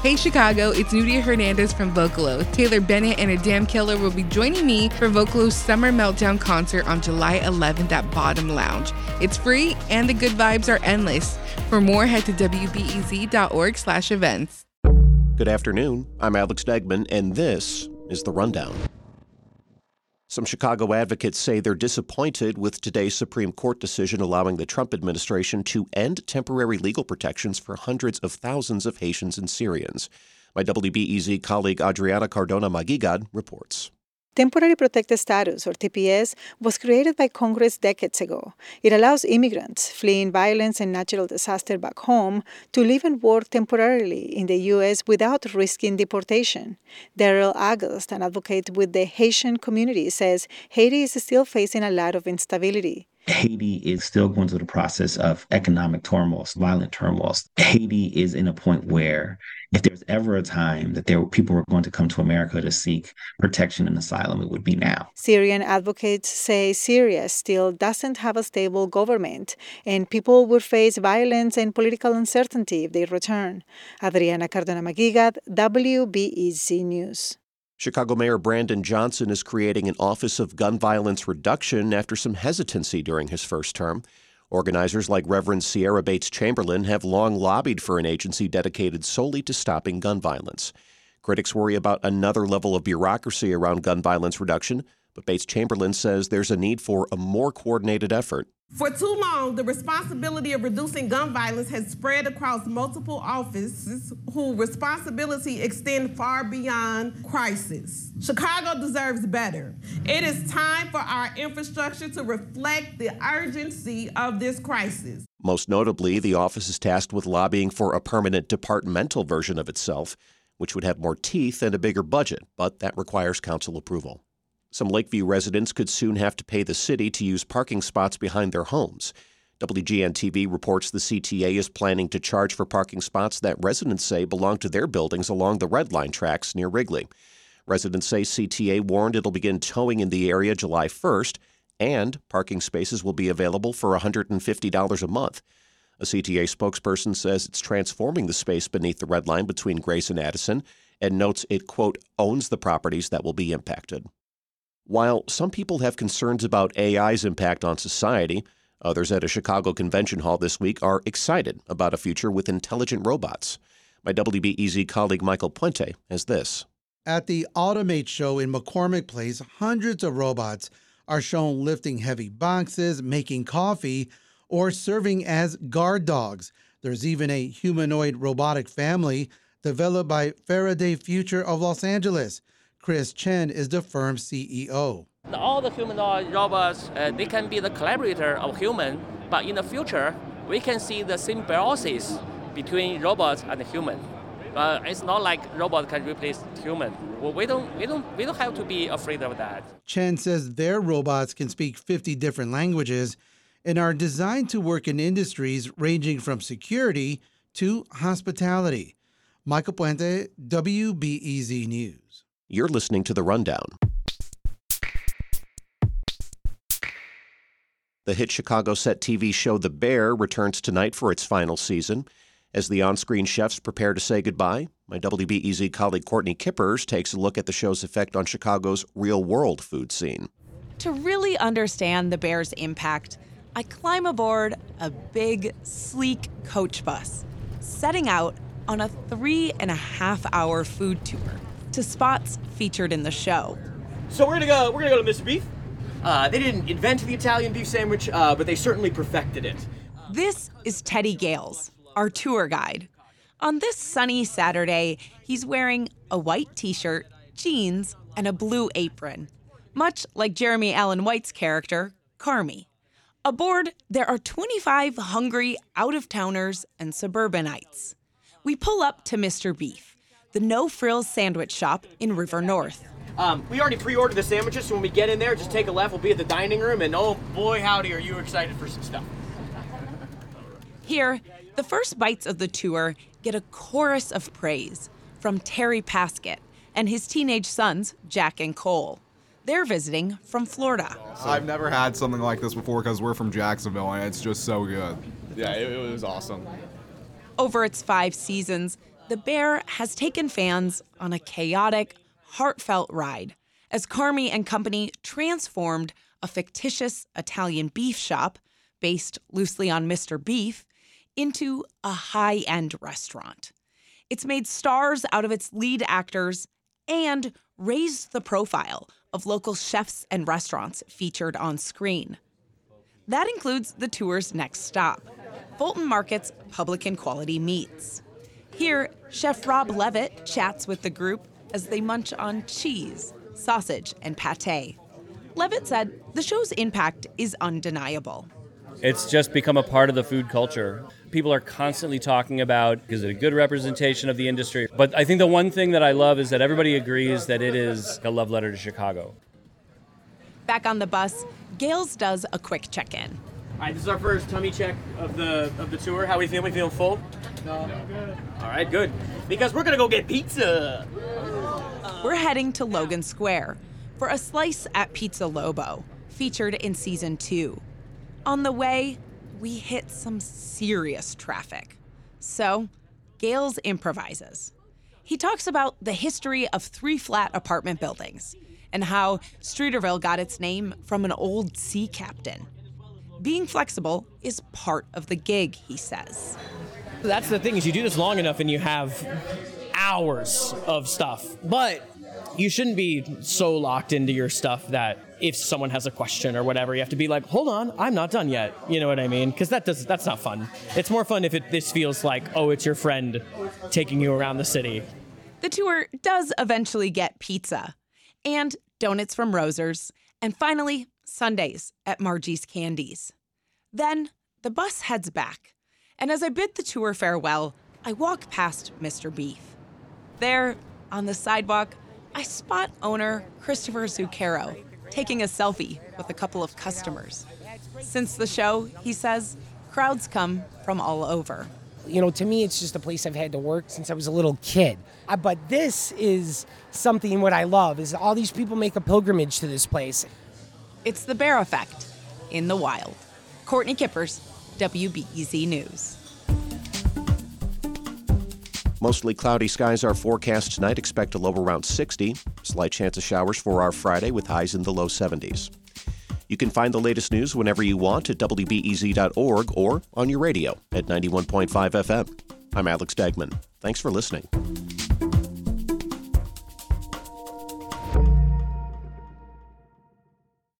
Hey Chicago, it's Nudia Hernandez from Vocalo. Taylor Bennett and Adam Killer will be joining me for Vocalo's Summer Meltdown concert on July 11th at Bottom Lounge. It's free and the good vibes are endless. For more, head to wbez.org/events. Good afternoon. I'm Alex Degman, and this is The Rundown. Some Chicago advocates say they're disappointed with today's Supreme Court decision allowing the Trump administration to end temporary legal protections for hundreds of thousands of Haitians and Syrians. My WBEZ colleague Adriana Cardona Maguigad reports. Temporary Protected Status, or TPS, was created by Congress decades ago. It allows immigrants fleeing violence and natural disaster back home to live and work temporarily in the U.S. without risking deportation. Daryl August, an advocate with the Haitian community, says Haiti is still facing a lot of instability. Haiti is still going through the process of economic turmoil, violent turmoil. Haiti is in a point where if there's ever a time that people were going to come to America to seek protection and asylum, it would be now. Syrian advocates say Syria still doesn't have a stable government, and people would face violence and political uncertainty if they return. Adriana Cardona Maguigad, WBEZ News. Chicago Mayor Brandon Johnson is creating an Office of Gun Violence Reduction after some hesitancy during his first term. Organizers like Reverend Sierra Bates Chamberlain have long lobbied for an agency dedicated solely to stopping gun violence. Critics worry about another level of bureaucracy around gun violence reduction, but Bates Chamberlain says there's a need for a more coordinated effort. For too long, the responsibility of reducing gun violence has spread across multiple offices whose responsibility extend far beyond crisis. Chicago deserves better. It is time for our infrastructure to reflect the urgency of this crisis. Most notably, the office is tasked with lobbying for a permanent departmental version of itself, which would have more teeth and a bigger budget, but that requires council approval. Some Lakeview residents could soon have to pay the city to use parking spots behind their homes. WGN-TV reports the CTA is planning to charge for parking spots that residents say belong to their buildings along the Red Line tracks near Wrigley. Residents say CTA warned it'll begin towing in the area July 1st, and parking spaces will be available for $150 a month. A CTA spokesperson says it's transforming the space beneath the Red Line between Grace and Addison, and notes it, quote, owns the properties that will be impacted. While some people have concerns about AI's impact on society, others at a Chicago convention hall this week are excited about a future with intelligent robots. My WBEZ colleague Michael Puente has this. At the Automate show in McCormick Place, hundreds of robots are shown lifting heavy boxes, making coffee, or serving as guard dogs. There's even a humanoid robotic family developed by Faraday Future of Los Angeles. Chris Chen is the firm's CEO. All the humanoid robots, they can be the collaborator of human, but in the future, we can see the symbiosis between robots and human. It's not like robot can replace human. Well, we don't have to be afraid of that. Chen says their robots can speak 50 different languages and are designed to work in industries ranging from security to hospitality. Michael Puente, WBEZ News. You're listening to The Rundown. The hit Chicago set TV show The Bear returns tonight for its final season. As the on-screen chefs prepare to say goodbye, my WBEZ colleague Courtney Kippers takes a look at the show's effect on Chicago's real-world food scene. To really understand The Bear's impact, I climb aboard a big, sleek coach bus, setting out on a 3.5-hour food tour to spots featured in the show. So we're gonna go to Mr. Beef. They didn't invent the Italian beef sandwich, but they certainly perfected it. This is Teddy Gales, our tour guide. On this sunny Saturday, he's wearing a white t-shirt, jeans, and a blue apron, much like Jeremy Allen White's character, Carmy. Aboard, there are 25 hungry out-of-towners and suburbanites. We pull up to Mr. Beef, the no-frills sandwich shop in River North. We already pre-ordered the sandwiches, so when we get in there, just take a left. We'll be at the dining room, and oh boy, howdy, are you excited for some stuff. Here, the first bites of the tour get a chorus of praise from Terry Paskett and his teenage sons, Jack and Cole. They're visiting from Florida. I've never had something like this before because we're from Jacksonville, and it's just so good. Yeah, it was awesome. Over its 5 seasons, The Bear has taken fans on a chaotic, heartfelt ride as Carmy and company transformed a fictitious Italian beef shop based loosely on Mr. Beef into a high-end restaurant. It's made stars out of its lead actors and raised the profile of local chefs and restaurants featured on screen. That includes the tour's next stop, Fulton Market's Public and Quality Meats. Here, Chef Rob Levitt chats with the group as they munch on cheese, sausage, and pâté. Levitt said the show's impact is undeniable. It's just become a part of the food culture. People are constantly talking about, is it a good representation of the industry? But I think the one thing that I love is that everybody agrees that it is a love letter to Chicago. Back on the bus, Gales does a quick check-in. All right, this is our first tummy check of the tour. How we feeling? We feeling full? No. Good. All right, good. Because we're gonna go get pizza. We're heading to Logan Square for a slice at Pizza Lobo, featured in season 2. On the way, we hit some serious traffic. So, Gales improvises. He talks about the history of 3 flat apartment buildings and how Streeterville got its name from an old sea captain. Being flexible is part of the gig, he says. That's the thing, is you do this long enough and you have hours of stuff. But you shouldn't be so locked into your stuff that if someone has a question or whatever, you have to be like, hold on, I'm not done yet. You know what I mean? Because that's not fun. It's more fun if this feels like, oh, it's your friend taking you around the city. The tour does eventually get pizza and donuts from Roser's, and finally, sundaes at Margie's Candies. Then the bus heads back, and as I bid the tour farewell, I walk past Mr. Beef. There, on the sidewalk, I spot owner Christopher Zucchero taking a selfie with a couple of customers. Since the show, he says, crowds come from all over. You know, to me, it's just a place I've had to work since I was a little kid. But this is something what I love, is all these people make a pilgrimage to this place. It's the Bear Effect in the wild. Courtney Kippers, WBEZ News. Mostly cloudy skies are forecast tonight. Expect a low around 60. Slight chance of showers for our Friday with highs in the low 70s. You can find the latest news whenever you want at WBEZ.org or on your radio at 91.5 FM. I'm Alex Degman. Thanks for listening.